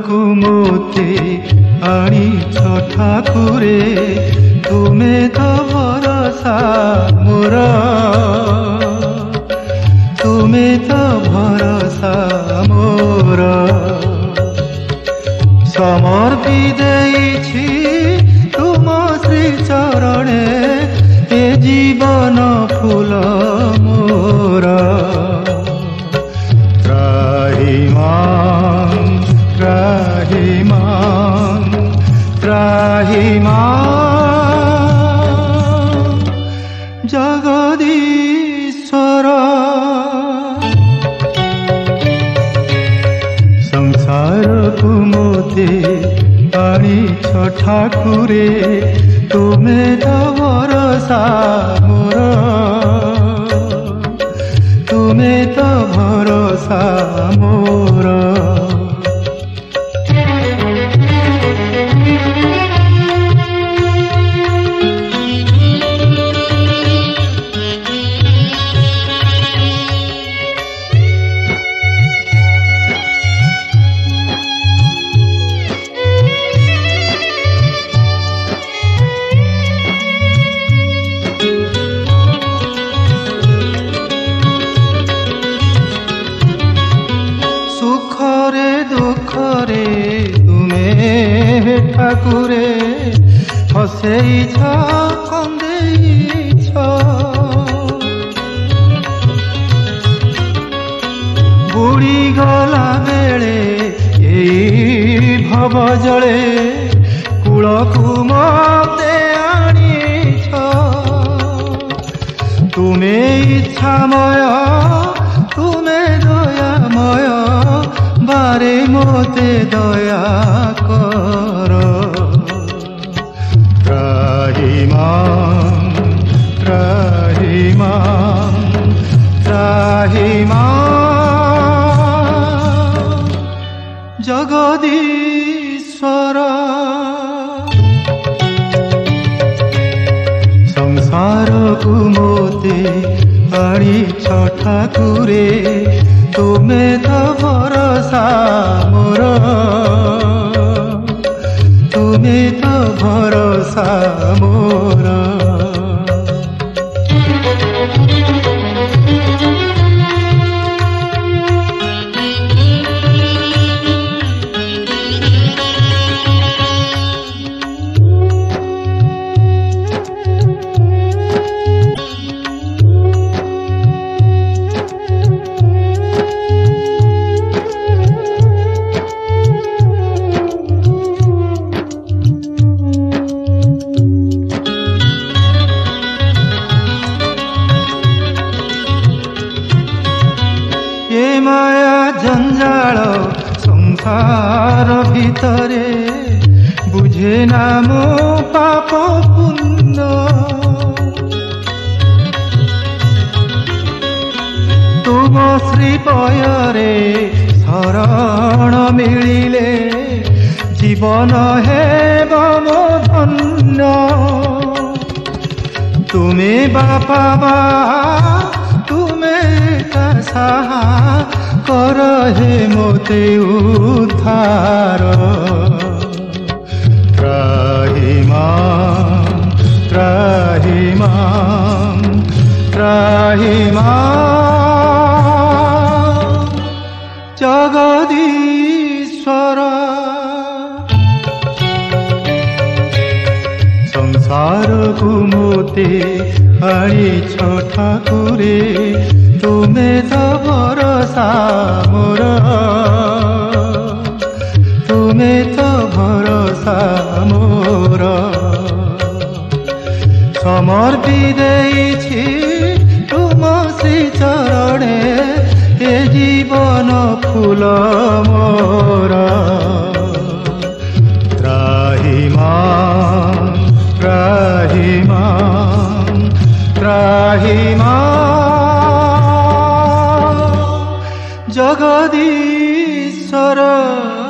को मोते आनिछ ठाकुरे तुमे तो भरोसा मोर तुमे तो भरोसा मोर समर्पी देइछि तुम श्री चरणे ए जीवन फूल मोर त्राहिमां त्राहिमां त्राहिमां जगदीश्वर संसार को मोते आनिछ ठाकुरे तुमे तो भरोसा मोर तुमे तो भरोसा मोर ठाकुरे हसैछ कंदैछ बुड़ी गला बेले एई भव जले कूलकु मते आनिछ तुमे इच्छामय तुमे दयामय बारे मोते दया कर त्राहिमां त्राहिमां त्राहिमां जगदीश्वर संसार को मोते आनिछ ठाकुरे तुमे तो भरोसा मोर तुमे तो भरोसा मोर माया जंजाल संसार भितरे बुझे ना मो पाप पुण्य तुम श्री पयरे शरण मिलिले जीवन हेब मो धन्य तुमे बापा बा तुमे साहा कर हे मोते उद्धार त्राहिमां त्राहिमां त्राहिमां जगदीश्वर संसार को मोते आनिछ ठाकुरे तुमे तो भरोसा मोर तुमे तो भरोसा मोर समर्पी देइछि तुम श्री चरणे ए जीवन फूल मोर त्राहिमां त्राहिमां त्राहिमां जगदीश्वर